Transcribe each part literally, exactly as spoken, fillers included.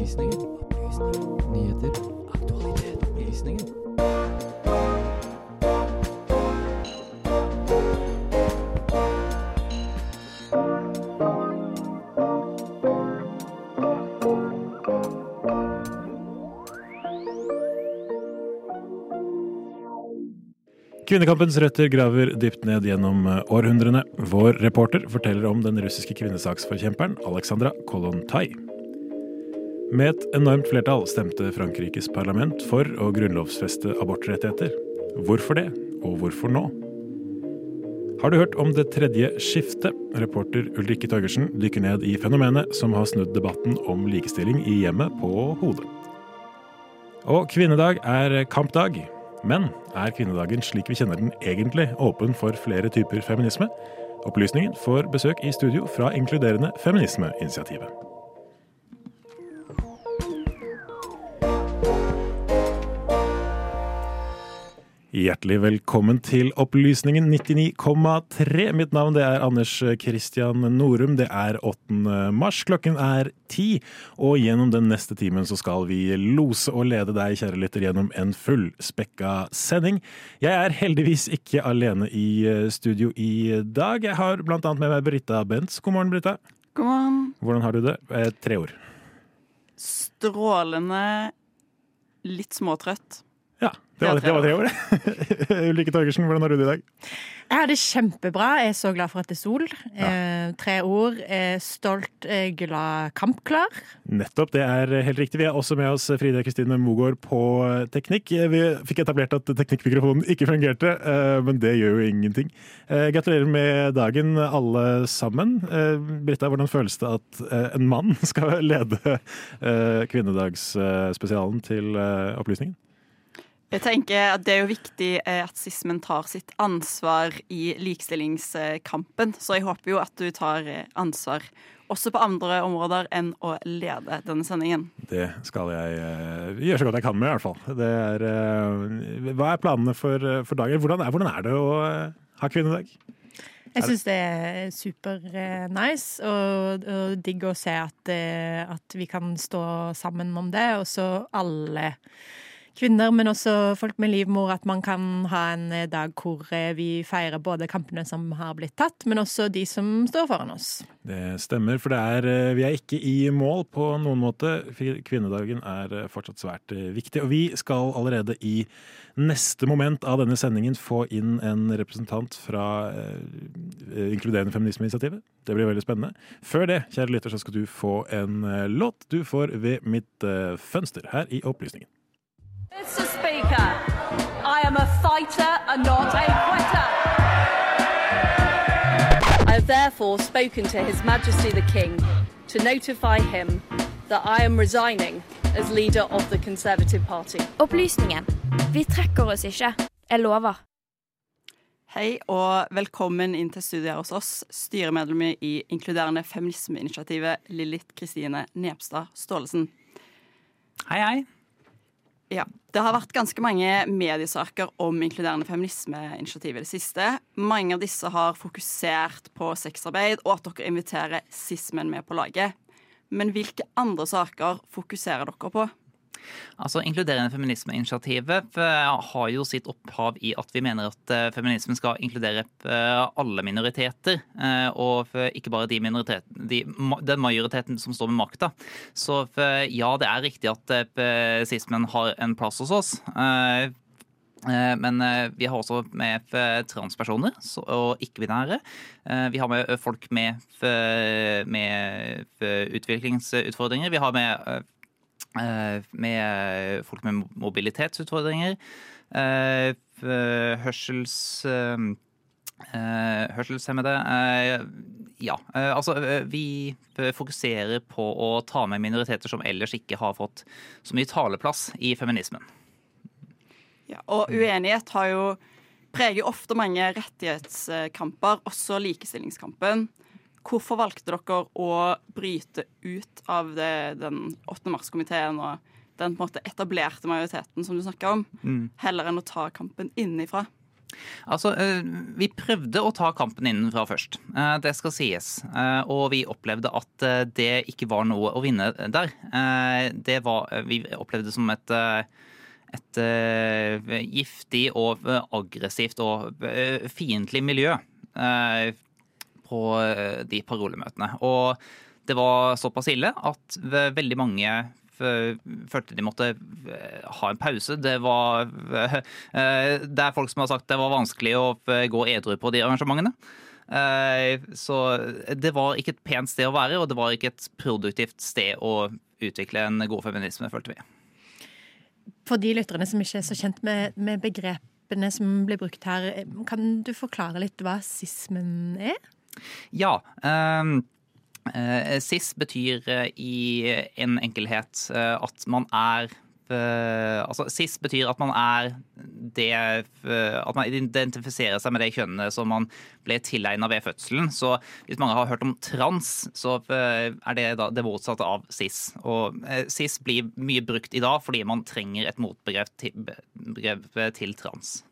Opplysningen. Opplysningen. Nyheter. Aktualitet. Opplysningen. Kvinnekampens røtter graver dypt ned gjennom århundrene. Vår reporter forteller om den russiske kvinnesaksforkjemperen Alexandra Kollontai. Med et enormt flertall stemte Frankrikes parlament for å grunnlovsfeste abortrettigheter. Hvorfor det, og hvorfor nå? Har du hørt om det tredje skiftet? Reporter Ulrikke Torgersen dykker ned i fenomenet som har snudd debatten om likestilling i hjemmet på hodet. Og kvinnedag er kampdag. Men er kvinnedagen slik vi kjenner den egentlig åpen for flere typer feminisme? Opplysningen får besøk i studio fra inkluderende feminismeinitiativet. Hjertelig velkommen til Opplysningen nittini komma tre. Mitt navn det er Anders Christian Norum. Det er åttende mars. Klokken er ti. Og gjennom den neste timen så skal vi lose og lede deg, kjære lytter, gjennom en fullspekka sending. Jeg er heldigvis ikke alene i studio i dag. Jeg har blant annet med meg Britta Bentz. God morgen, Britta. God morgen. Hvordan har du det? Eh, tre ord. Strålende, litt småtrøtt. Ja, det var, det var tre år. Ulrikke Torgersen, hvordan har du det i dag? Jeg har det kjempebra. Jeg er så glad for at det er sol. Ja. Eh, tre ord. Eh, stolt, eh, glad, kampklar. Nettopp, det er helt riktig. Vi er også med oss Frida Kristine Mogård på teknikk. Vi fikk etablert at teknikkmikrofonen ikke fungerte, eh, men det gjør jo ingenting. Eh, gratulerer med dagen, alle sammen. Eh, Britta, hvordan føles det at eh, en mann skal lede eh, kvinnedagsspesialen til eh, opplysningen? Jeg tenker at det er jo viktig at sismen tar sitt ansvar i likestillingskampen, så jeg håper jo at du tar ansvar også på andre områder enn å lede denne sendingen. Det skal jeg uh, gjøre så godt jeg kan med i hvert fall. Det er, uh, hva er planene for, for dagen? Hvordan er, hvordan er det å uh, ha kvinnedag? Jeg synes det er super uh, nice og, og digg å se at, uh, at vi kan stå sammen om det, og så alle kvinner, men også folk med livmor, at man kan ha en dag hvor vi feirer både kampene som har blitt tatt, men også de som står foran oss. Det stemmer, for det er, vi er ikke i mål på noen måte. Kvinnedagen er fortsatt svært viktig, og vi skal allerede i neste moment av denne sendingen få inn en representant fra eh, inkluderende feminismeinitiativet. Det blir veldig spennende. Før det, kjære lytter, så skal du få en låt du får ved mitt eh, fønster her i Opplysningen. Mister Speaker, I am a fighter and not a quitter. I have therefore spoken to His Majesty the King to notify him that I am resigning as leader of the Conservative Party. Opplysningen. Vi trekker oss ikke. Jeg lover. Hei og velkommen inn til studiet hos oss, styremedlemmer i inkluderende feminismeinitiativet Lilith Kristine Nepstad Staalesen. Hei, hei. Ja, det har vært ganske mange mediesaker om inkluderende feminismeinitiativ i det siste. Mange av disse har fokusert på sexarbeid og at dere inviterer sismen med på laget. Men hvilke andre saker fokuserer dere på? Altså, Inkluderende feminismeinitiativet har jo sitt opphav i at vi mener at feminismen skal inkludere alle minoriteter, og ikke bare de minoriteter, de, den majoriteten som står med makta. Så ja, det er riktig at sismen har en plass hos oss. Men vi har også med transpersoner og ikke-binære. Vi har med folk med, med utviklingsutfordringer. Vi har med med folk med mobilitetsutfordringer, hørsels, hørselshemmede. Ja, altså vi fokuserer på å ta med minoriteter som ellers ikke har fått så mye taleplass i feminismen. Ja, og uenighet har jo preger ofte mange rettighetskamper, også likestillingskampen. Hvorfor valgte dere å bryte ut av det, den åttende mars-komiteen og den på en måte etablerte majoriteten som du snakker om, mm. heller enn å ta kampen innifra? Altså, vi prøvde å ta kampen innenfra først. Det skal sies. Og vi opplevde at det ikke var noe å vinne der. Det var, vi opplevde det som et, et giftig og aggressivt og fiendtlig miljø på de parolemøtene. Og det var såpass ille at veldig mange følte de måtte ha en pause. Det var det er folk som har sagt det var vanskelig å gå edru på de arrangementene. Så det var ikke et pent sted å være, og det var ikke et produktivt sted å utvikle en god feminisme, følte vi. For de lytterne som ikke er så kjent med, med begrepene som blir brukt her, kan du forklare litt hva sismen er? Ja, um Cis betyr i en enkelhet at man er altså cis betyr at man er det at man identifiserer seg med det kjønnet som man ble tilegnet ved fødselen. Så hvis mange har hørt om trans, så er det da det motsatte av cis. Og cis blir mye brukt i dag fordi man trenger et motbegrep til, til trans.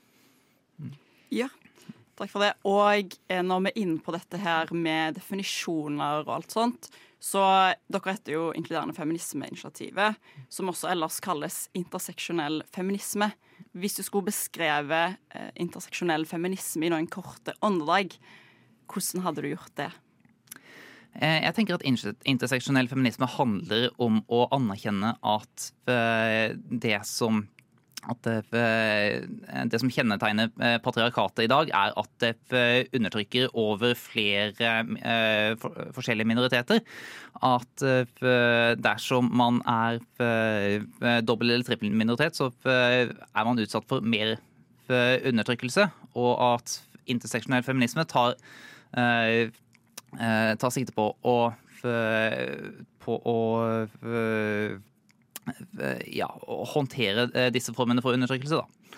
Ja. Takk for det. Og når vi er inne på dette her med definisjoner og alt sånt, så dere heter jo Inkluderende feminisme-initiativet, som også ellers kalles interseksjonell feminisme. Hvis du skulle beskreve eh, interseksjonell feminisme i noen korte åndedrag, hvordan hadde du gjort det? Jeg tenker at interseksjonell feminisme handler om å anerkjenne at det som at det, det som kjennetegner patriarkatet i dag er at det undertrykker over flere eh, for, forskjellige minoriteter. At eh, dersom man er eh, dobbel- eller trippel minoritet, så eh, er man utsatt for mer eh, undertrykkelse. Og at interseksjonell feminisme tar, eh, eh, tar sikte på å, på å eh, ja, å håndtere disse formene for undertrykkelse, da.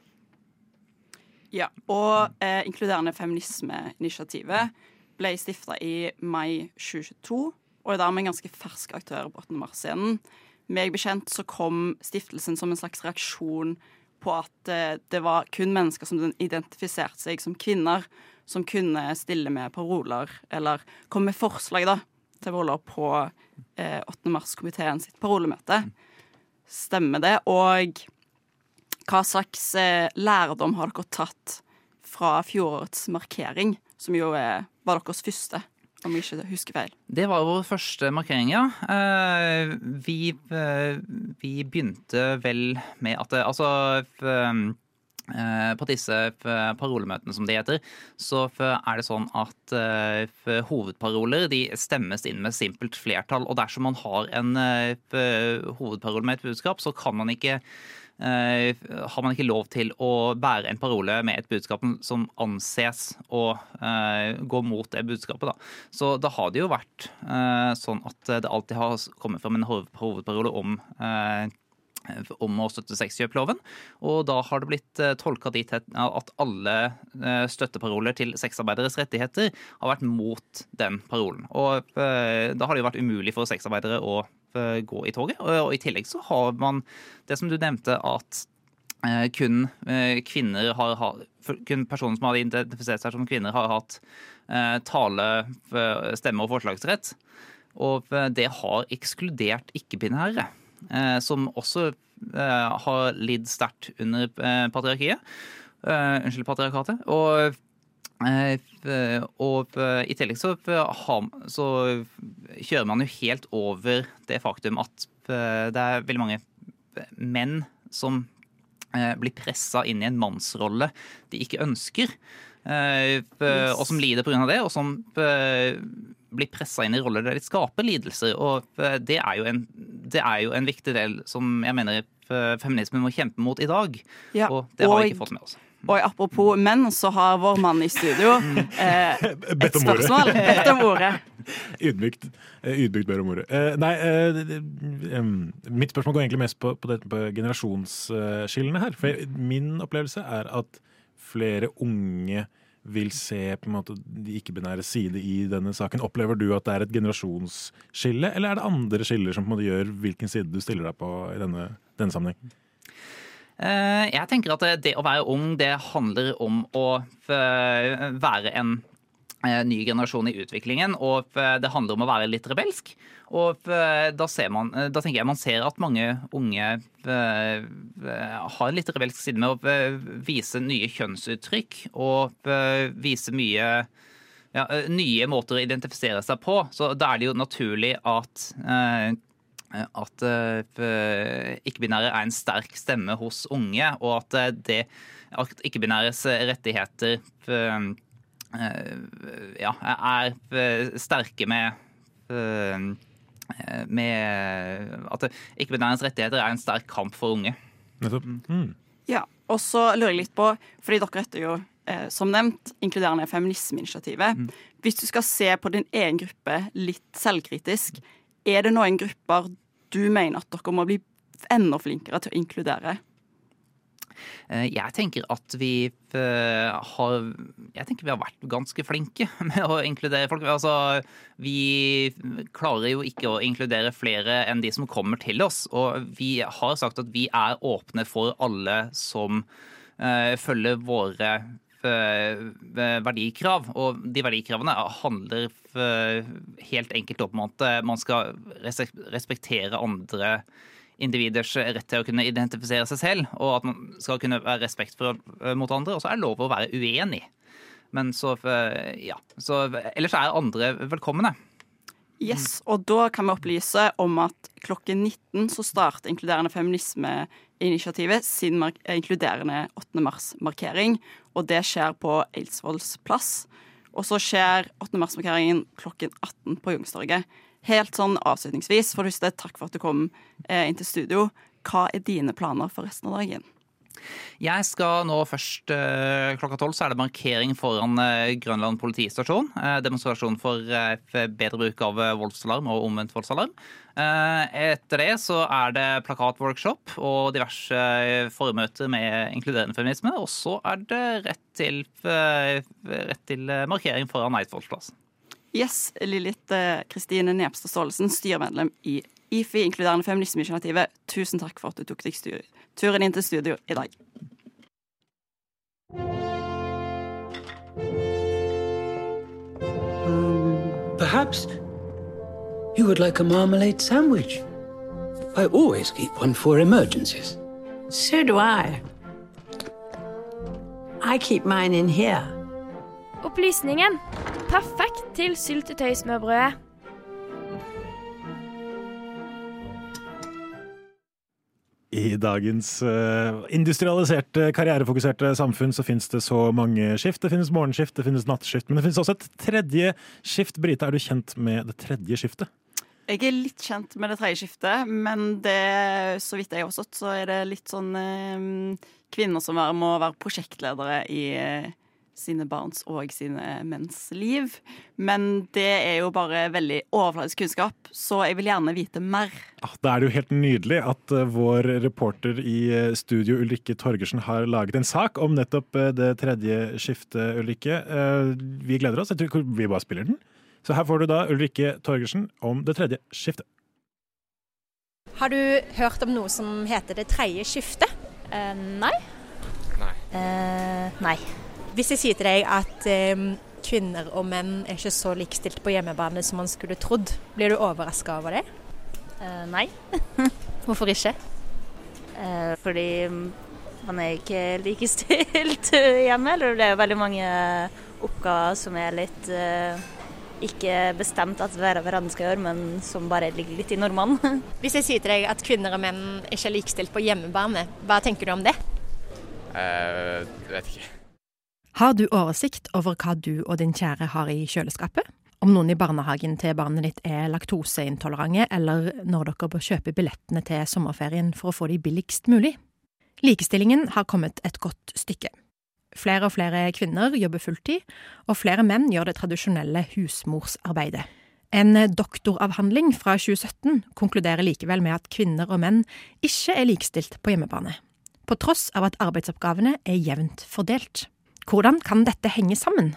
Ja, og eh, Inkluderende feminisme-initiativet ble stiftet i mai tjue tjueto, og er dermed en ganske fersk aktør på åttende mars-scenen. Meg bekjent så kom stiftelsen som en slags reaksjon på at eh, det var kun mennesker som identifiserte seg som kvinner, som kunne stille med paroler, eller komme med forslag da, til paroler på eh, åttende mars-komiteen sitt parolemøte. Stemmer det? Og hva slags eh, lærdom har dere tatt fra fjorårets markering, som jo eh, var deres første, om jeg ikke husker feil? Det var vår første markering, ja. Eh, vi, eh, vi begynte vel med at det, altså eh, på disse parolemøtene, som det heter, så er det sånn at uh, hovedparoler de stemmes inn med simpelt flertall. Og dersom man har en uh, hovedparole med et budskap, så kan man ikke, uh, har man ikke lov til å bære en parole med et budskap som anses å uh, gå mot det budskapet. Da. Så da har det jo vært uh, sånn at det alltid har kommet frem en hovedparole om uh, om å støtte sexkjøploven, og da har det blitt uh, tolket dit at alle uh, støtteparoler til sexarbeideres rettigheter har vært mot den parolen. Og uh, da har det jo vært umulig for sexarbeidere å uh, gå i toget, og, og i tillegg så har man det som du nevnte, at uh, kun uh, kvinner har, har kun personer som har identifisert seg som kvinner har hatt uh, tale, uh, stemme og forslagsrett, og uh, det har ekskludert ikke-binære, som også uh, har lidd sterkt under uh, patriarkiet. Uh, unnskyld, patriarkatet. Og, uh, og uh, i tillegg så, uh, så kjører man jo helt over det faktum at uh, det er veldig mange menn som uh, blir presset inn i en mannsrolle de ikke ønsker, uh, yes. og som lider på grunn av det, og som uh, blir presset inn i roller der de skaper lidelser, og det er jo en, det er jo en viktig del som jeg mener feminismen må kjempe mot i dag, ja, og det har og, vi ikke fått med oss. Og apropos menn, så har vår mann i studio eh, et spørsmål. Bedt om ordet. Ydmykt, ydmykt ber om ordet. Eh, nei, eh, um, mitt spørsmål går egentlig mest på, på, dette, på generasjonsskillene her, for min opplevelse er at flere unge vil se på en måte de ikke-binære side i denne saken. Opplever du at det er et generasjonsskille, eller er det andre skiller som på en måte gjør hvilken side du stiller deg på i denne, denne sammenheng? Jeg tenker at det å være ung, det handler om å være en ny generasjon i utviklingen, og det handler om å være litt rebelsk. Og da, ser man, da tenker jeg man ser at mange unge har en litt rebelsk side med å vise nye kjønnsuttrykk og vise mye ja, nye måter å identifisere seg på. Så da er det jo naturlig at at ikke-binære er en sterk stemme hos unge, og at det at ikke-binæres rettigheter ja, er sterke med med at ikke-binæres rettigheter er en sterk kamp for unge. Mm. Ja, og så lurer jeg litt på, fordi dere heter jo eh, som nevnt inkluderende feminismeinitiativet. Mm. Hvis du skal se på din egen gruppe litt selvkritisk, er det noen grupper du mener at dere må bli enda flinkere til å inkludere? Jeg tenker at vi har jeg tenker vi har vært ganske flinke med å inkludere folk. Altså, vi klarer jo ikke å inkludere flere enn de som kommer til oss. Og vi har sagt at vi er åpne for alle som uh, følger våre uh, verdikrav. Og de verdikravene handler uh, helt enkelt om at man skal respektere andre individers rett til å kunne identifisere seg selv, og at man skal kunne være respekt for, mot andre, og så er det lov å være uenig. Men så, ja, så ellers er andre velkomne. Yes, og da kan vi opplyse om at klokken nitten så starter inkluderende feminismeinitiativet sin mark- inkluderende åttende mars-markering, og det skjer på Eidsvolls plass. Og så skjer åttende mars-markeringen klokken atten på Youngstorget. Helt sånn avslutningsvis, for første, takk for at du kom eh, inn til studio. Hva er dine planer for resten av dagen? Jeg skal nå først eh, klokka tolv, så er det markering foran eh, Grønland politistasjon. Eh, demonstrasjon for eh, bedre bruk av eh, voldsalarm og omvendt voldsalarm. Eh, etter det så er det plakatworkshop og diverse eh, formøter med inkluderende feminisme. Og så er det rett til, eh, rett til eh, markering foran Eidsvolls plass. Yes, Lilith Kristine Nepstad Staalesen, styremedlem i I F I, inkluderende feminismeinitiativet. Tusen takk for at du tok deg stu- turen inn til studio i dag. Um, perhaps you would like a marmalade sandwich. I always keep one for emergencies. So do I. I keep mine in here. Opplysningen. Perfekt til syltetøysmørbrødet. I dagens uh, industrialiserte, karrierefokuserte samfunn så finnes det så mange skift. Det finnes morgenskift, det finnes nattskift, men det finnes også et tredje skift. Brita, er du kjent med det tredje skiftet? Jeg er litt kjent med det tredje skiftet, men det, så vidt jeg har forstått, så er det litt sånn eh, kvinner som er, må være prosjektledere i eh, sine barns og sine menns liv. Men det er jo bare veldig overfladisk kunnskap, så jeg vil gjerne vite mer. Ah, da er det jo helt nydelig at uh, vår reporter i uh, studio, Ulrikke Torgersen, har laget en sak om nettopp uh, det tredje skiftet, Ulrikke. Uh, vi gleder oss. Jeg tror vi bare spiller den. Så her får du da Ulrikke Torgersen om det tredje skiftet. Har du hørt om noe som heter det tredje skiftet? Uh, nei. Nei. Uh, nei. Hvis jeg sier til deg at um, kvinner og menn er ikke så likestilt på hjemmebane som man skulle trodd, blir du overrasket over det? Uh, nei. Hvorfor ikke? Uh, fordi man er ikke likestilt hjemme, eller det er jo veldig mange oppgaver som er litt uh, ikke bestemt at hver hverandre skal gjøre, men som bare ligger litt i normene. Hvis jeg sier til deg at kvinner og menn ikke er likestilt på hjemmebane, hva tenker du om det? Uh, vet ikke. Har du oversikt over hva du og din kjære har i kjøleskapet? Om noen i barnehagen til barnet ditt er laktoseintolerante, eller når dere bør kjøpe billettene til sommerferien for å få de billigst mulig? Likestillingen har kommet et godt stykke. Flere og flere kvinner jobber fulltid, og flere menn gjør det tradisjonelle husmorsarbeidet. En doktoravhandling fra tjue sytten konkluderer likevel med at kvinner og menn ikke er likestilt på hjemmebane, på tross av at arbeidsoppgavene er jevnt fordelt. Hvordan kan dette henge sammen?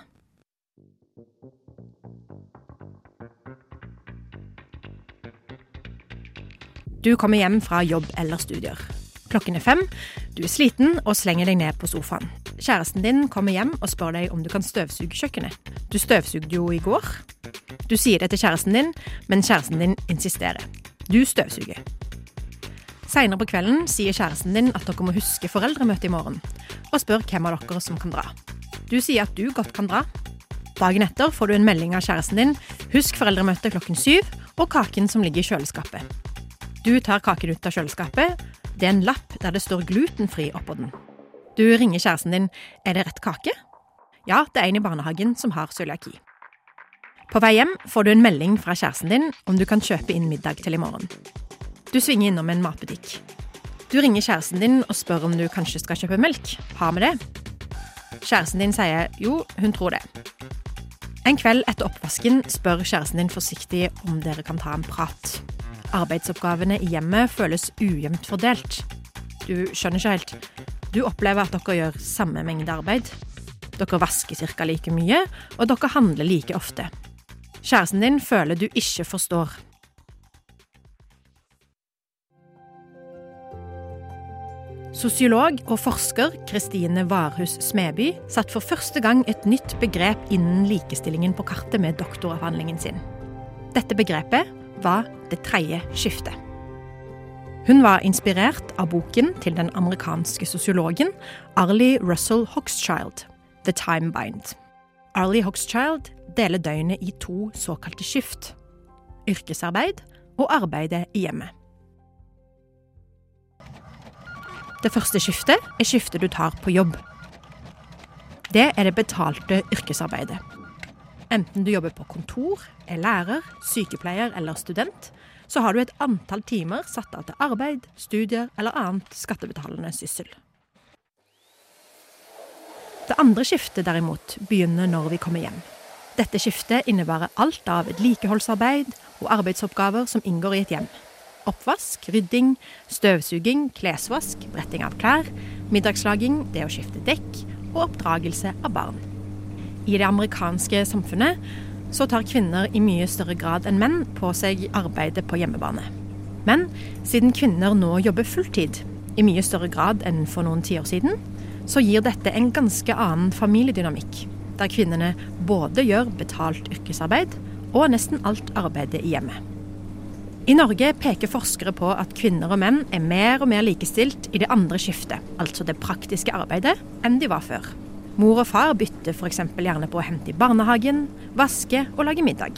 Du kommer hjem fra jobb eller studier. Klokken er fem, du er sliten og slenger deg ned på sofaen. Kjæresten din kommer hjem og spør deg om du kan støvsuge kjøkkenet. Du støvsugde jo i går. Du sier det til kjæresten din, men kjæresten din insisterer. Du støvsuger. Senere på kvelden sier kjæresten din at dere må huske foreldremøte i morgen, og spør hvem av dere som kan dra. Du sier at du godt kan dra. Dagen etter får du en melding av kjæresten din, husk foreldremøte klokken syv, og kaken som ligger i kjøleskapet. Du tar kaken ut av kjøleskapet. Det er en lapp der det står glutenfri oppå den. Du ringer kjæresten din, er det rett kake? Ja, det er en i barnehagen som har cøliaki. På vei hjem får du en melding fra kjæresten din om du kan kjøpe inn middag til i morgen. Du svinger innom en matbutikk. Du ringer kjæresten din og spør om du kanskje skal kjøpe melk. Har vi det? Kjæresten din sier jo, hun tror det. En kveld etter oppvasken spør kjæresten din forsiktig om dere kan ta en prat. Arbeidsoppgavene i hjemmet føles ujevnt fordelt. Du skjønner ikke helt. Du opplever at dere gjør samme mengde arbeid. Dere vasker cirka like mye, og dere handler like ofte. Kjæresten din føler du ikke forstår. Sosiolog og forsker Kristine Varhus Smeby satt for første gang et nytt begrep innen likestillingen på kartet med doktoravhandlingen sin. Dette begrepet var det tredje skiftet. Hun var inspirert av boken til den amerikanske sosiologen Arlie Russell Hochschild, The Time Bind. Arlie Hochschild deler døgnet i to såkalte skift, yrkesarbeid og arbeidet i hjemmet. Det første skiftet er skiftet du tar på jobb. Det er det betalte yrkesarbeidet. Enten du jobber på kontor, er lærer, sykepleier eller student, så har du et antall timer satt av til arbeid, studier eller annet skattebetalende syssel. Det andre skiftet derimot begynner når vi kommer hjem. Dette skiftet innebærer alt av vedlikeholdsarbeid og arbeidsoppgaver som inngår i et hjem. Oppvask, rydding, støvsuging, klesvask, bretting av klær, middagslaging, det å skifte dekk og oppdragelse av barn. I det amerikanske samfunnet så tar kvinner i mye større grad enn menn på seg arbeidet på hjemmebane. Men siden kvinner nå jobber fulltid, i mye større grad enn for noen tiår siden, så gir dette en ganske annen familiedynamikk, der kvinnene både gjør betalt yrkesarbeid og nesten alt arbeidet i hjemmet. I Norge peker forskere på at kvinner og menn er mer og mer likestilt i det andre skiftet, altså det praktiske arbeidet, enn de var før. Mor og far bytter for eksempel gjerne på å hente i barnehagen, vaske og lage middag.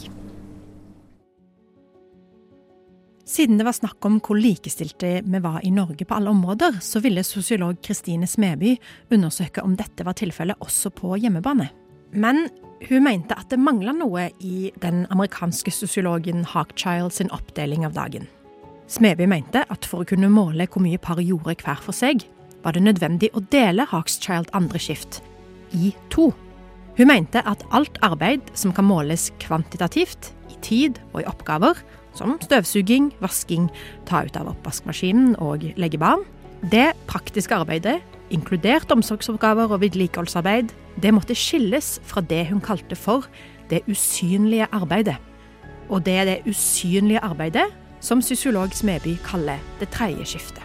Siden det var snakk om hvor likestilte vi var i Norge på alle områder, så ville sosiolog Kristine Smeby undersøke om dette var tilfellet også på hjemmebane. Men hun mente at det manglet noe i den amerikanske sosiologen Hochschild sin oppdeling av dagen. Smeby mente at for å kunne måle hvor mye par gjorde hver for seg, var det nødvendig å dele Hochschild andre skift i to. Hun mente at alt arbeid som kan måles kvantitativt, i tid og i oppgaver, som støvsuging, vasking, ta ut av oppvaskmaskinen og legge barn, det praktiske arbeidet, inkludert omsorgsoppgaver og vedlikeholdsarbeid, det måtte skilles fra det hun kalte for det usynlige arbeidet. Og det er det usynlige arbeidet som sosiolog Smeby kaller det tredje skiftet.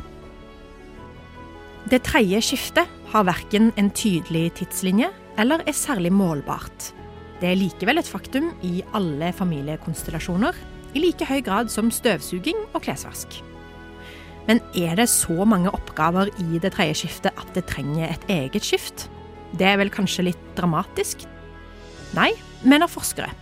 Det tredje skiftet har hverken en tydelig tidslinje eller er særlig målbart. Det er likevel et faktum i alle familiekonstellasjoner, i like høy grad som støvsuging og klesvask. Men er det så mange oppgaver i det tredje skiftet at det trenger et eget skift? Det er vel kanskje litt dramatisk? Nei, mener forskere.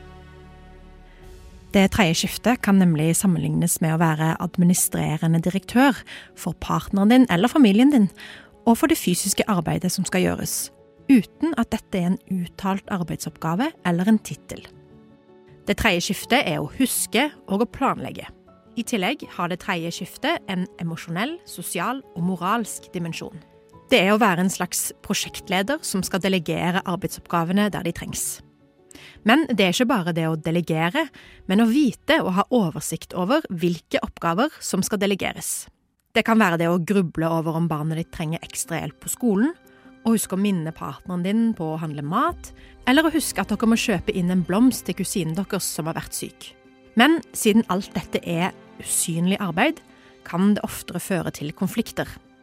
Det tredje skiftet kan nemlig sammenlignes med å være administrerende direktør for partneren din eller familien din, og for det fysiske arbeidet som skal gjøres, uten at dette er en uttalt arbeidsoppgave eller en titel. Det tredje skiftet er å huske og å planlegge. I tillegg har det tredje skiftet en emosjonell, sosial og moralsk dimensjon. Det er å være en slags prosjektleder som skal delegere arbeidsoppgavene der de trengs. Men det er ikke bare det å delegere, men å vite og ha oversikt over hvilke oppgaver som skal delegeres. Det kan være det å gruble over om barnet ditt trenger ekstra hjelp på skolen, og huske å minne partneren din på å handle mat, eller å huske at dere må kjøpe inn en blomst til kusinen deres som har vært syk. Men siden alt dette er usynlig arbeid, kan det oftere føre til konflikter.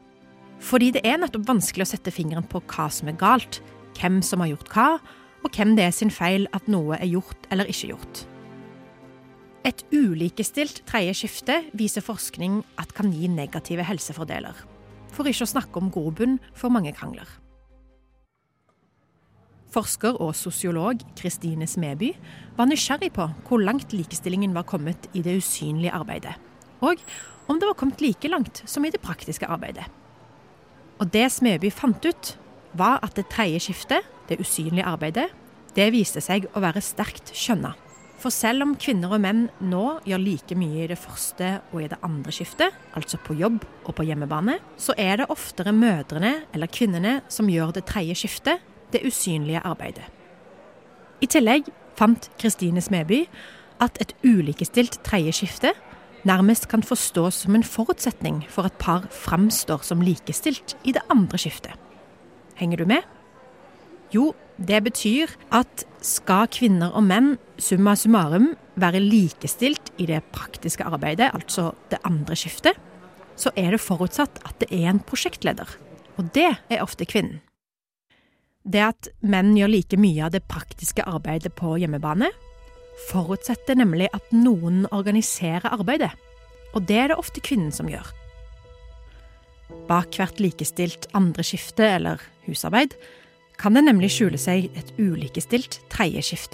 Fordi det er nettopp vanskelig å sette fingeren på hva som er galt, hvem som har gjort hva, og hvem det er sin feil at noe er gjort eller ikke gjort. Et ulikestilt tredje skifte viser forskning at kan gi negative helsefordeler, for ikke å snakke om grobunn for mange krangler. Forsker og sosiolog Kristine Smeby var nysgjerrig på hvor langt likestillingen var kommet i det usynlige arbeidet, og om det var kommet like langt som i det praktiske arbeidet. Og det Smeby fant ut, var at det tredje skiftet, det usynlige arbeidet, det viste seg å være sterkt kjønnet. For selv om kvinner og menn nå gjør like mye i det første og i det andre skiftet, altså på jobb og på hjemmebane, så er det oftere mødrene eller kvinnene som gjør det tredje skiftet, det usynlige arbeidet. I tillegg fant Kristine Smeby at et ulikestilt tredje skifte nærmest kan forstås som en forutsetning for at par framstår som likestilt i det andre skiftet. Henger du med? Jo, det betyr at skal kvinner og menn summa summarum være likestilt i det praktiske arbeidet, altså det andre skiftet, så er det forutsatt at det er en prosjektleder, og det er ofte kvinnen. Det at menn gjør like mye av det praktiske arbeidet på hjemmebane, forutsetter nemlig at noen organiserer arbeidet, og det er det ofte kvinnen som gjør. Bak hvert likestilt andre skifte eller husarbeid kan det nemlig skjule seg et ulikestilt tredje skifte.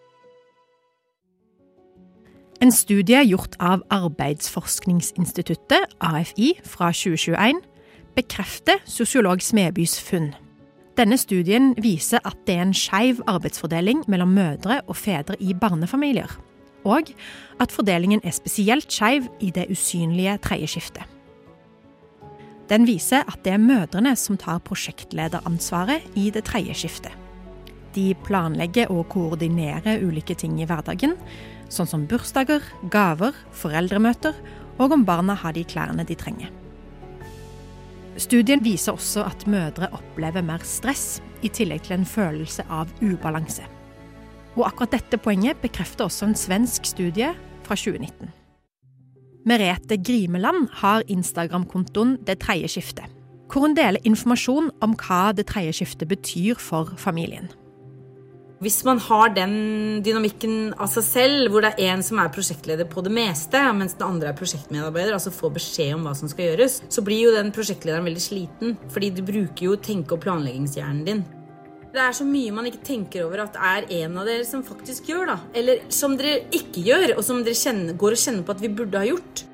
En studie gjort av Arbeidsforskningsinstituttet, A F I, fra tjue tjueen, bekrefter sosiolog Smebys funn. Denne studien viser at det er en skeiv arbeidsfordeling mellom mødre og fedre i barnefamilier, og at fordelingen er spesielt skeiv i det usynlige tredje skiftet. Den viser at det er mødrene som tar prosjektlederansvaret i det tredje skiftet. De planlegger og koordinerer ulike ting i hverdagen, sånn som bursdager, gaver, foreldremøter, og om barna har de klærne de trenger. Studien viser også at mødre opplever mer stress, i tillegg til en følelse av ubalanse. Og akkurat dette poenget bekrefter også en svensk studie fra tjue nitten. Merete Grimeland har Instagram-kontoen Det tredje skiftet, hvor hun deler informasjon om hva det tredje skiftet betyr for familien. Hvis man har den dynamikken av seg selv, hvor det er en som er prosjektleder på det meste, mens den andre er prosjektmedarbeider, altså får beskjed om hva som skal gjøres, så blir jo den prosjektlederen veldig sliten, fordi du bruker jo tenke- og planleggingshjernen din. Det er så mye man ikke tenker over at er en av dere som faktisk gjør da, eller som dere ikke gjør, og som dere kjenner, går og kjenner på at vi burde ha gjort.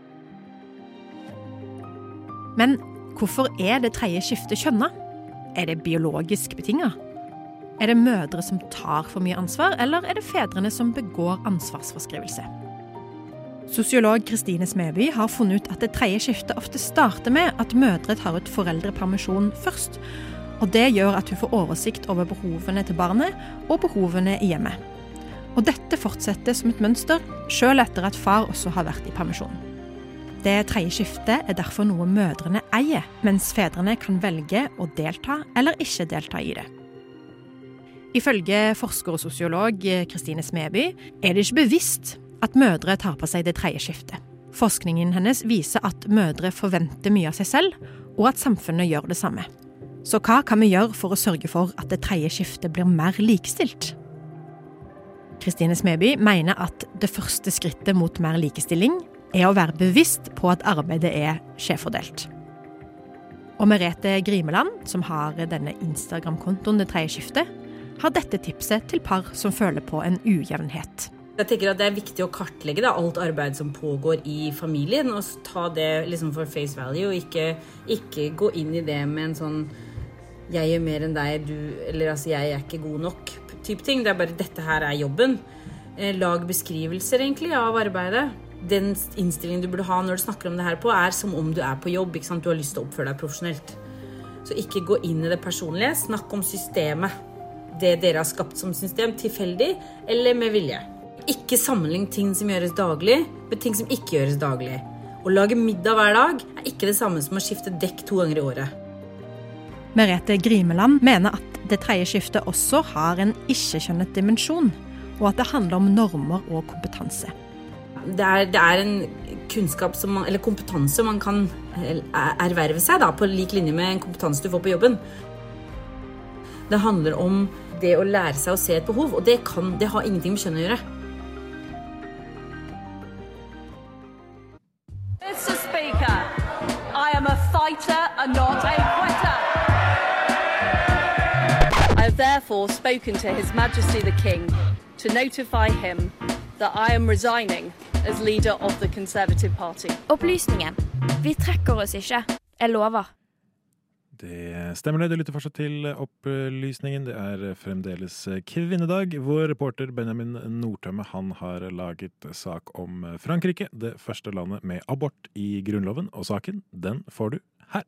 Men hvorfor er det tredje skiftet kjønnet? Er det biologisk betinget? Er det mødre som tar for mye ansvar, eller er det fedrene som begår ansvarsforskrivelse? Sosiolog Kristine Smeby har funnet ut at det tredje skiftet ofte starter med at mødre tar ut foreldrepermisjon først, og det gjør at hun får oversikt over behovene til barnet og behovene i hjemmet. Og dette fortsetter som et mønster, selv etter at far også har vært i permisjon. Det tredje skiftet er derfor noe mødrene eier, mens fedrene kan velge å delta eller ikke delta i det. Ifølge forsker og sosiolog Kristine Smeby er det ikke bevisst at mødre tar på seg det tredje skiftet. Forskningen hennes viser at mødre forventer mye av seg selv, og at samfunnet gjør det samme. Så hva kan vi gjøre for å sørge for at det tredje skiftet blir mer likestilt? Kristine Smeby mener at det første skrittet mot mer likestilling er å være bevisst på at arbeidet er skjevfordelt. Og Merete Grimeland, som har denne Instagram-kontoen Det tredje skiftet, har dette tipset til par som føler på en ujevnhet. Jeg tenker at det er viktig å kartlegge da, alt arbeid som pågår i familien, og ta det liksom for face value, og ikke, ikke gå inn i det med en sånn jeg gjør mer enn deg, du, eller altså jeg er ikke god nok type ting. Det er bare dette her er jobben. Lag beskrivelser egentlig av arbeidet. Den innstillingen du burde ha når du snakker om det her på, er som om du er på jobb, ikke sant? Du har lyst til å oppføre deg profesjonelt. Så ikke gå inn i det personlige, snakk om systemet. Det dere har skapt som system, tilfeldig eller med vilje. Ikke sammenlign ting som gjøres daglig med ting som ikke gjøres daglig. Å lage middag hver dag er ikke det samme som å skifte dekk to ganger i året. Merete Grimeland mener at det tredje skiftet også har en ikke-kjønnet dimensjon, og at det handler om normer og kompetanse. Det er, det er en kunnskap som man, eller kompetanse man kan erverve seg da, på lik linje med en kompetanse du får på jobben. Det handler om det å lære seg å se et behov, og det, kan, det har ingenting med kjønn å gjøre. Mister Speaker, I am a fighter and not a quitter. I have therefore spoken to His Majesty the King to notify him that I am resigning as leader of the Conservative Party. Opplysningen. Vi trekker oss ikke. Jeg lover. Det stemmer det. Du lytter fortsatt til opplysningen. Det er fremdeles kvinnedag, hvor reporter Benjamin Nordtømme han har laget sak om Frankrike, det første landet med abort i grunnloven, og saken, den får du her.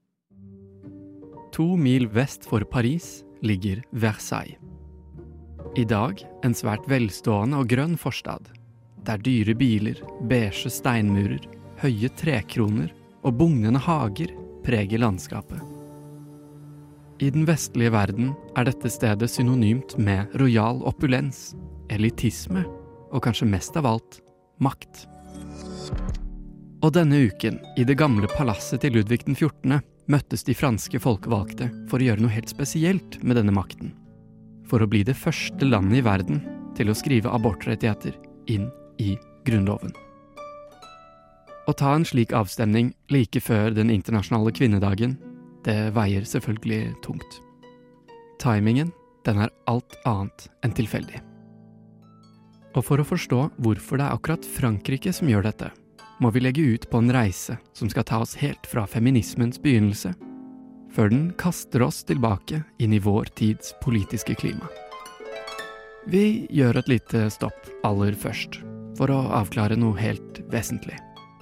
To mil vest for Paris ligger Versailles. I dag en svært velstående og grønn forstad, der dyre biler, beige steinmurer, høye trekroner og bugnende hager preger landskapet. I den vestlige verden er dette stedet synonymt med royal opulens, elitisme og kanskje mest av alt, makt. Og denne uken, i det gamle palasset til Ludvig den fjortende, møttes de franske folkevalgte for å gjøre noe helt spesielt med denne makten. For å bli det første landet i verden til å skrive abortrettigheter inn i grunnloven. Å ta en slik avstemning like før den internasjonale kvinnedagen, det veier selvfølgelig tungt. Timingen, den er alt annet enn tilfeldig. Og for å forstå hvorfor det er akkurat Frankrike som gjør dette, må vi legge ut på en reise som skal ta oss helt fra feminismens begynnelse, før den kaster oss tilbake inn i vår tids politiske klima. Vi gjør et lite stopp aller først, for å avklare noe helt vesentlig.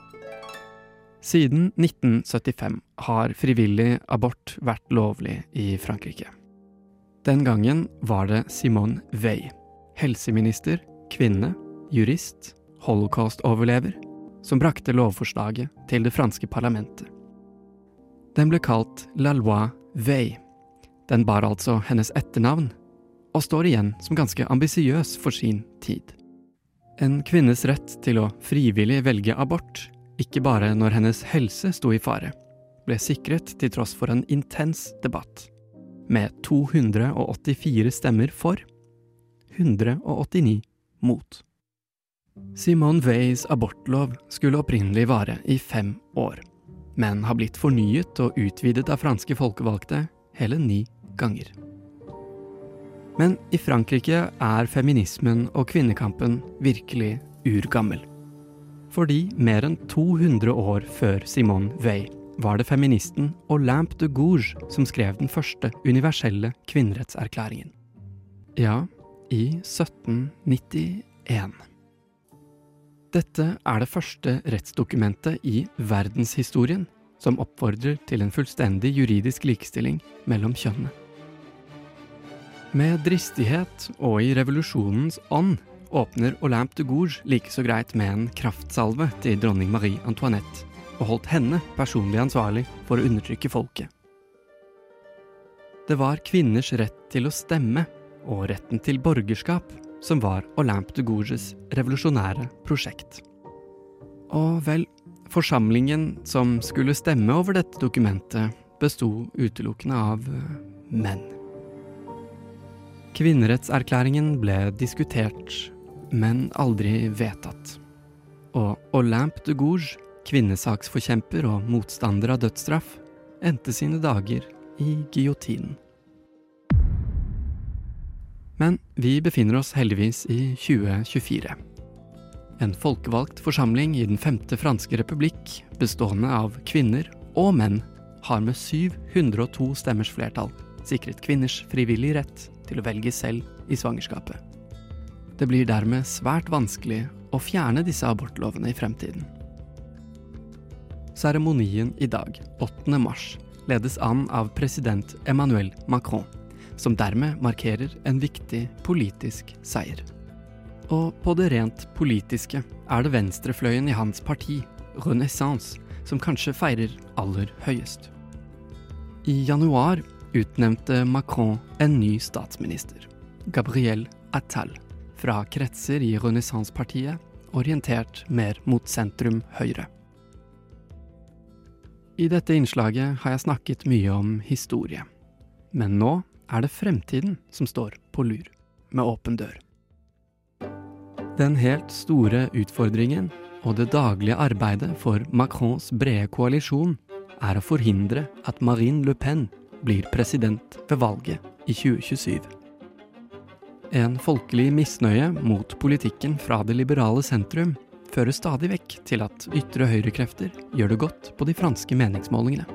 Siden nitten syttifem har frivillig abort vært lovlig i Frankrike. Den gangen var det Simone Veil, helseminister, kvinne, jurist, holocaust-overlever, som brakte lovforslaget til det franske parlamentet. Den ble kalt La Loi Veil. Den bar altså hennes etternavn, og står igjen som ganske ambisiøs for sin tid. En kvinnes rett til å frivillig velge abort, ikke bare når hennes helse sto i fare, ble sikret til tross for en intens debatt, med to hundre åttifire stemmer for, hundre åttini mot. Simone Veils abortlov skulle opprinnelig vare i fem år, men har blitt fornyet og utvidet av franske folkevalgte hele ni ganger. Men i Frankrike er feminismen og kvinnekampen virkelig urgammel. Fordi mer enn to hundre år før Simone Veil var det feministen Olympe de Gouges som skrev den første universelle kvinnerettserklæringen. Ja, i sytten nittien. Dette er det første rettsdokumentet i verdenshistorien som oppfordrer til en fullstendig juridisk likestilling mellom kjønnene. Med dristighet og i revolusjonens ånd åpner Olympe de Gouges like så greit med en kraftsalve til dronning Marie Antoinette, og holdt henne personlig ansvarlig for å undertrykke folket. Det var kvinners rett til å stemme og retten til borgerskap som var Olympe de Gouges revolusjonære prosjekt. Og vel, forsamlingen som skulle stemme over dette dokumentet bestod utelukkende av menn. Kvinnerettserklæringen ble diskutert, men aldri vedtatt. Og Olympe de Gouges, kvinnesaksforkjemper og motstander av dødsstraff, endte sine dager i giotinen. Men vi befinner oss heldigvis i tjue tjuefire. En folkevalgt forsamling i den femte franske republikk, bestående av kvinner og menn, har med syv hundre og to stemmers flertall sikret kvinners frivillig rett til å velge selv i svangerskapet. Det blir dermed svært vanskelig å fjerne disse abortlovene i fremtiden. Seremonien i dag, åttende mars, ledes an av president Emmanuel Macron, som dermed markerer en viktig politisk seier. Og på det rent politiske er det venstrefløyen i hans parti, Renaissance, som kanskje feirer aller høyest. I januar utnevnte Macron en ny statsminister, Gabriel Attal, fra kretser i Renaissance-partiet orientert mer mot sentrum-høyre. I dette innslaget har jeg snakket mye om historie, men nå er det fremtiden som står på lur, med åpen dør. Den helt store utfordringen og det daglige arbeidet for Macrons brede koalisjon er å forhindre at Marine Le Pen blir president ved valget i tjue tjuesyv. En folkelig misnøye mot politikken fra det liberale sentrum fører stadig vekk til at ytre høyrekrefter gjør det godt på de franske meningsmålingene.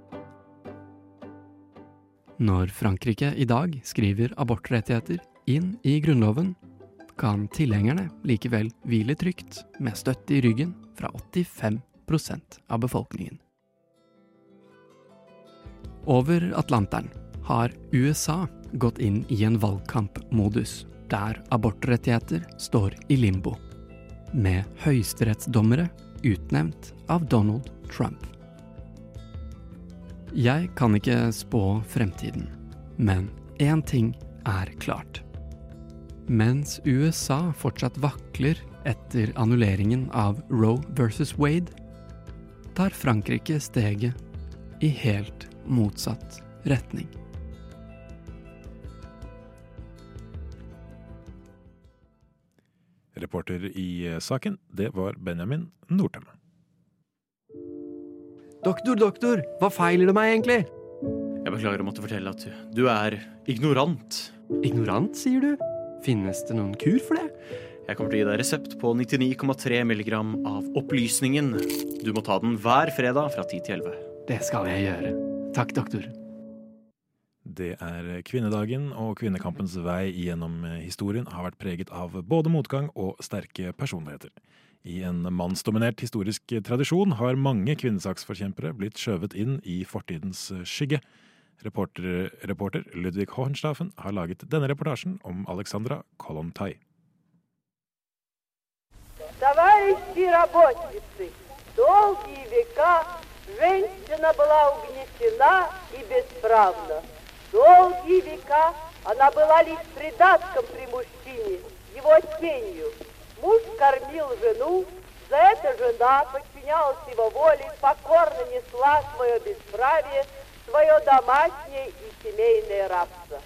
Når Frankrike i dag skriver abortrettigheter inn i grunnloven, kan tilhengerne likevel hvile trygt med støtte i ryggen fra åttifem prosent av befolkningen. Over Atlanteren har U S A gått inn i en valgkampmodus der abortrettigheter står i limbo, med høyesterettsdommere utnevnt av Donald Trump. Jeg kan ikke spå fremtiden, men én ting er klart. Mens U S A fortsatt vakler etter annulleringen av Roe versus Wade, tar Frankrike steget i helt motsatt retning. Reporter i saken, det var Benjamin Nordtømme. Doktor, doktor, hva feiler det meg egentlig? Jeg beklager å måtte fortelle at du er ignorant. Ignorant, sier du? Finnes det noen kur for det? Jeg kommer til å gi deg resept på nittini komma tre milligram av opplysningen. Du må ta den hver fredag fra ti til elleve. Det skal jeg gjøre. Takk, doktor. Det er kvinnedagen, og kvinnekampens vei gjennom historien har vært preget av både motgang og sterke personligheter. I en mannsdominert historisk tradisjon har mange kvinnesaksforkjempere blitt skjøvet inn i fortidens skygge. Reporter, reporter Ludwig Hohenstaufen har laget denne reportasjen om Alexandra Kollontai. Товарищи работницы, долгие века женщина была угнетена и бесправна. Долгие века она была лишь придатком при мужчине, его тенью. Муж кормил жену, за это жена подчинялась его воле, покорно несла свое бесправие, свое домашнее и семейное рабство.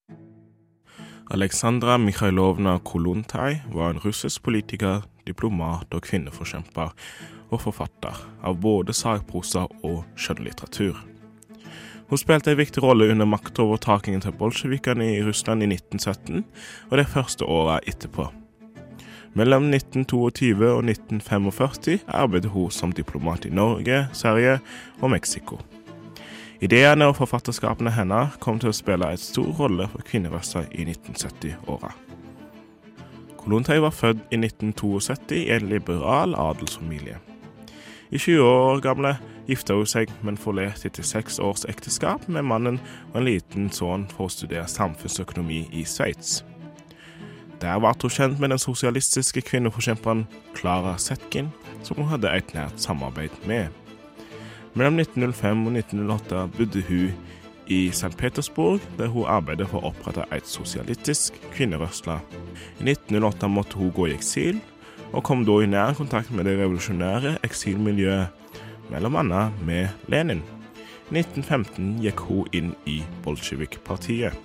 Alexandra Mikhailovna Kollontai var en russisk politiker, diplomat og kvinneforkjemper og forfatter av både sagprosa og skjønnlitteratur. Hun spilte en viktig rolle under maktovertakingen til bolsjevikerne i Russland i nitten sytten og det første året etterpå. Mellom nitten tjueto og nitten førtifem arbeidet hun som diplomat i Norge, Sverige og Mexico. Ideene og forfatterskapene henne kom til å spille en stor rolle for kvinnerøster i nitten sytti-åra. Kollontai var født i nitten syttito i en liberal adelsfamilie. I tjue år gamle giftet hun seg, men forlot etter seks års ekteskap med mannen og en liten sønn for å studere samfunnsøkonomi i Sveits. Der var hun kjent med den sosialistiske kvinneforkjemperen Clara Zetkin, som hun hadde et nært samarbeid med. Mellom nitten null fem og nitten null åtte bodde hun i Sankt Petersburg, der hun arbeidet for å opprette et sosialistisk kvinnerørsla. I nitten null åtte måtte hun gå i eksil, og kom da i nær kontakt med det revolusjonære eksilmiljøet, mellom annet med Lenin. I nitten femten gikk hun inn i Bolsjevik-partiet.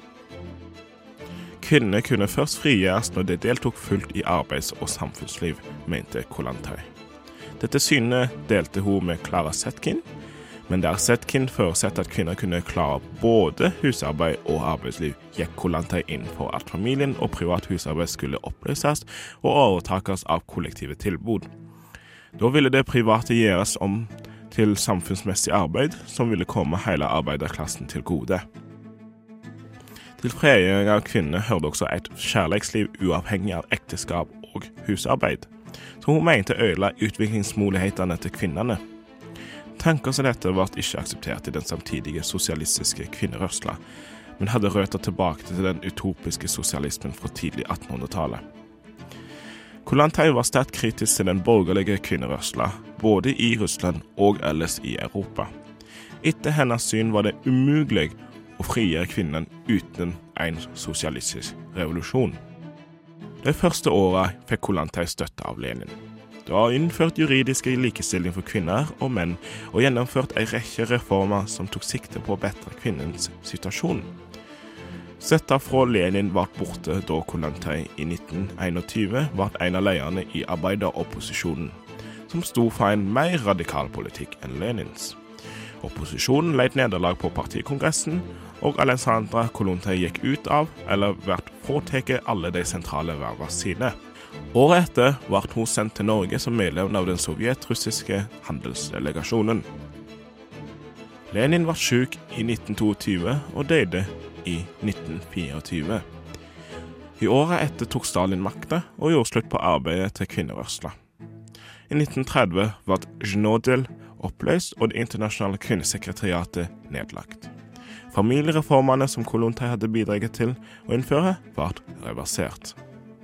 Kvinner kunne først frigjøres når de deltok fullt i arbeids- og samfunnsliv, mente Kollontai. Dette synet delte hun med Clara Zetkin, men der Zetkin forutsatte at kvinner kunne klare både husarbeid og arbeidsliv, gikk Kollontai inn for at familien og privat husarbeid skulle oppløses og overtakes av kollektive tilbud. Da ville det private gjøres om til samfunnsmessig arbeid som ville komme hele arbeiderklassen til gode. Til frigjøring av kvinner hørte også et kjærlighetsliv uavhengig av ekteskap og husarbeid, så hun mente ødela utviklingsmulighetene til kvinnerne. Tanker som dette var ikke akseptert i den samtidige sosialistiske kvinnerørsla, men hadde røtter tilbake til den utopiske sosialismen fra tidlig attenhundretallet. Kollontai var sterkt kritisk til den borgerlige kvinnerørsla, både i Russland og ellers i Europa. Etter hennes syn var det umulig å frigjøre kvinnen uten en sosialistisk revolusjon. De første årene fikk Kollontai støtte av Lenin. Det var innført juridisk likestilling for kvinner og menn, og gjennomført en rekke reformer som tok sikte på å bedre kvinnens situasjon. Støtta fra Lenin ble borte da Kollontai i nitten tjueen ble en av lederne i arbeideropposisjonen, som sto for en mer radikal politikk enn Lenins. Opposisjonen led nederlag på partikongressen, og Alexandra Kollontai gikk ut av, eller vært fratatt alle de sentrale vervene sine. Året etter ble hun sendt til Norge som medlem av den sovjet-russiske handelsdelegasjonen. Lenin var syk i nitten tjueto og døde i nitten tjuefire. I året etter tok Stalin makta og gjorde slutt på arbeidet til kvinnerørsla. I nitten tretti ble Genodel oppløst og det internasjonale kvinnesekretariatet nedlagt. Familiereformene som Kollontai hadde bidraget til å innføre, ble reversert.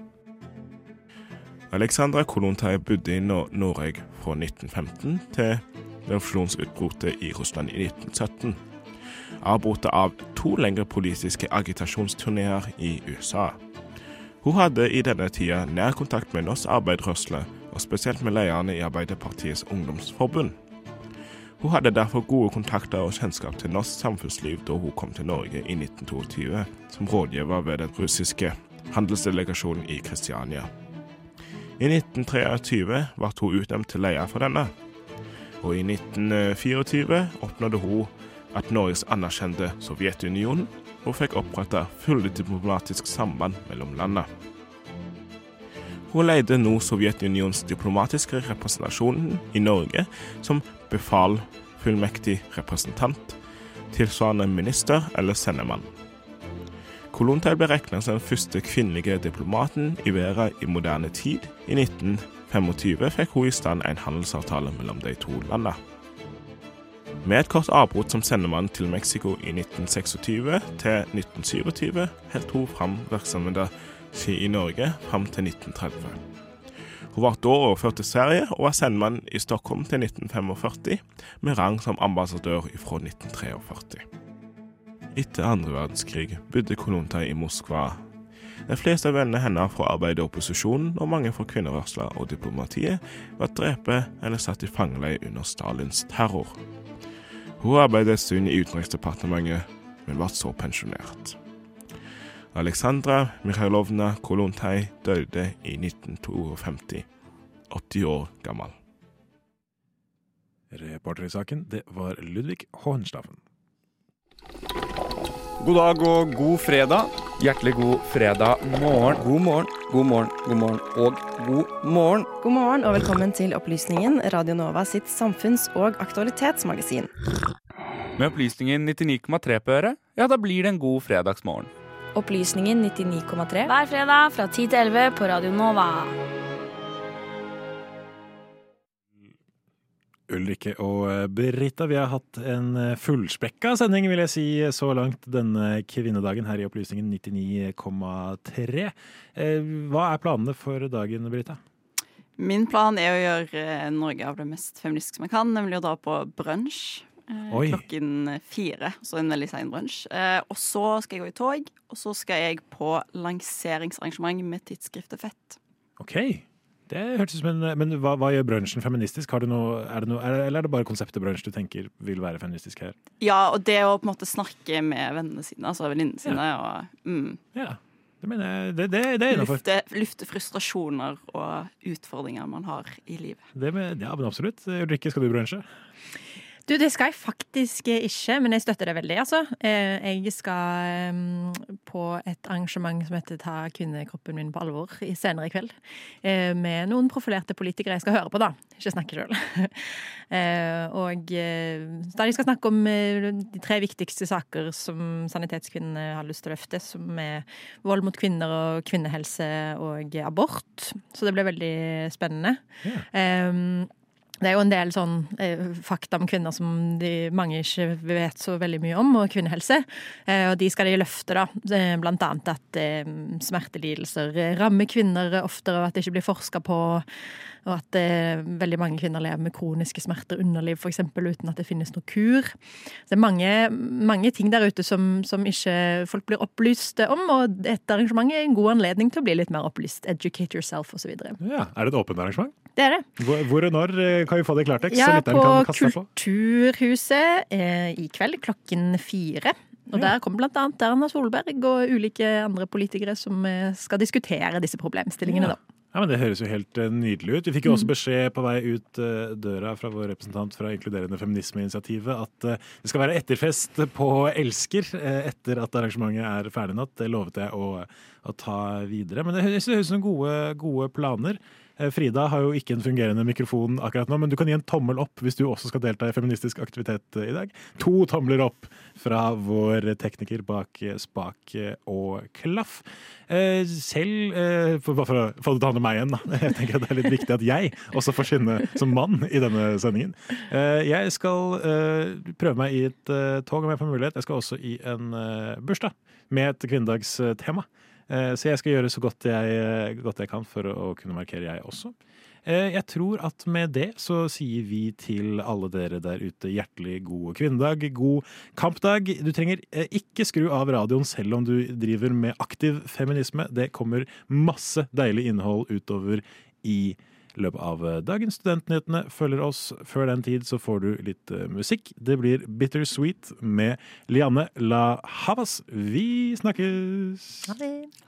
Alexandra Kollontai bodde i Norge fra nitten femten til revolusjonsutbruddet i Russland i nitten sytten. Avbruddet av to lengre politiske agitasjonsturnéer i U S A. Hun hadde i denne tida nær kontakt med Norsk Arbeiderrørsle, og spesielt med lederne i Arbeiderpartiets ungdomsforbund. Hun hadde derfor gode kontakter og kjennskap til norsk samfunnsliv da hun kom til Norge i nitten tjueto som rådgiver ved den russiske handelsdelegasjonen i Kristiania. I nitten tjuetre ble hun utnevnt til leder for denne, og i nitten tjuefire oppnådde hun at Norges anerkjente Sovjetunionen og fikk opprettet fulle diplomatisk samband mellom landene. Hun leide nå Sovjetunions diplomatiske representasjonen i Norge som befalfullmektig representant, tilsvarende minister eller sendemann. Kollontai ble regnet som den første kvinnelige diplomaten i verden i moderne tid. I nitten tjuefem fikk hun i stand en handelsavtale mellom de to landene. Med et kort avbrudd som sendemann til Mexico i nitten tjueseks til nitten tjuesyv helt hun fram virksomheten i Norge fram til nitten tretti. Hun var da overført til Sverige og var sendemann i Stockholm til nitten førtifem, med rang som ambassadør fra nitten førtitre. Etter andre verdenskrig bodde Kollontai i Moskva. De fleste av vennene henne fra arbeideropposisjonen og mange fra kvinnerørsla og diplomatiet var drept eller satt i fangeleie under Stalins terror. Hun arbeidet en stund i Utenriksdepartementet, men var så pensjonert. Alexandra Mikhailovna Kollontai døde i nitten femtito, åtti år gammel. Reporter i saken, det var Ludvig Hohenstaffen. God dag og god fredag. Hjertelig god fredag morgen. God morgen, god morgen, god morgen og god morgen. God morgen og velkommen til Opplysningen, Radio Nova sitt samfunns- og aktualitetsmagasin. Med Opplysningen nittini komma tre på øret, ja da blir det en god fredagsmorgen. Opplysningen nittini komma tre hver fredag fra ti til elleve på Radio Nova. Ulrikke og Britta, vi har hatt en fullspekka sending, vil jeg si, så langt denne kvinnedagen her i Opplysningen nittini komma tre. Hva er planene for dagen, Britta? Min plan er å gjøre Norge av det mest feministiske som jeg kan, nemlig å dra på brunch. Oi. Klokken fire, så en veldig sen brunch. Eh, og så skal jeg gå i tog, og så skal jeg på lanseringsarrangement med tidsskriftet Fett. Ok, det hørtes som en, men hva, hva gjør brunchen feministisk? Har du noe, er det noe, er det, eller er det bare konseptet brunch du tenker vil være feministisk her? Ja, og det å på en måte snakke med vennene sine, altså venninnene sine, ja. og... Mm. Ja. Det mener jeg, det, det, det er innenfor. Lufte, lufte frustrasjoner og utfordringer man har i livet. Det med, ja, men absolutt. Ulrikke, skal du brunche? Du, det skal jeg faktisk ikke, men jeg støtter det veldig, altså. Jeg skal på et arrangement som heter Ta kvinnekroppen min på alvor i senere i kveld, med noen profilerte politikere jeg skal høre på da, ikke snakke selv. Og da de skal snakke om de tre viktigste saker som sanitetskvinnene har lyst til å løfte, som er vold mot kvinner og kvinnehelse og abort. Så det ble veldig spennende. Ja. Det er jo en del sånn eh, fakta om kvinner som de, mange ikke vet så veldig mye om, og kvinnehelse. Eh, og de skal de løfte da, eh, blant annet at eh, smertelidelser rammer kvinner oftere, og at det ikke blir forsket på, og at eh, veldig mange kvinner lever med kroniske smerter, underliv for eksempel, uten at det finnes noe kur. Så det er mange, mange ting der ute som, som ikke folk blir opplyst om, og et arrangement er en god anledning til å bli litt mer opplyst. Educate yourself og så videre. Ja, er det et åpent arrangement? Det er det. Hvor, hvor og når kan vi få det i klartekst? Ja, på, på Kulturhuset eh, i kveld klokken fire. Og der kommer blant annet Erna Solberg og ulike andre politikere som eh, skal diskutere disse problemstillingene ja. da. Ja, men Det høres jo helt uh, nydelig ut. Vi fikk jo også beskjed på vei ut uh, døra fra vår representant fra Inkluderende Feminisme-initiativet at uh, det skal være etterfest på Elsker uh, etter at arrangementet er ferdig natt. Det lovet jeg å, å ta videre. Men det høres ut som gode, gode planer. Frida har jo ikke en fungerende mikrofon akkurat nå, men du kan gi en tommel opp hvis du også skal delta i feministisk aktivitet i dag. To tommler opp fra vår tekniker bak spak og klaff. Selv, bare for å få det til å handle meg igjen, da. Jeg tenker at det er litt viktig at jeg også får skinne som mann i denne sendingen. Jeg skal prøve meg i et tog om jeg får mulighet. Jeg skal også i en bursdag med et kvinnedagstema. Så jeg skal gjøre så godt jeg, godt jeg kan for å kunne markere jeg også. Jeg tror at med det så sier vi til alle dere der ute hjertelig god kvinnedag, god kampdag. Du trenger ikke skru av radioen selv om du driver med aktiv feminisme. Det kommer masse deilig innhold utover i løpet av dagen. Studentnyhetene følger oss. Før den tid så får du litt uh, musikk. Det blir Bittersweet med Lianne La Havas. Vi snakkes! Ha det!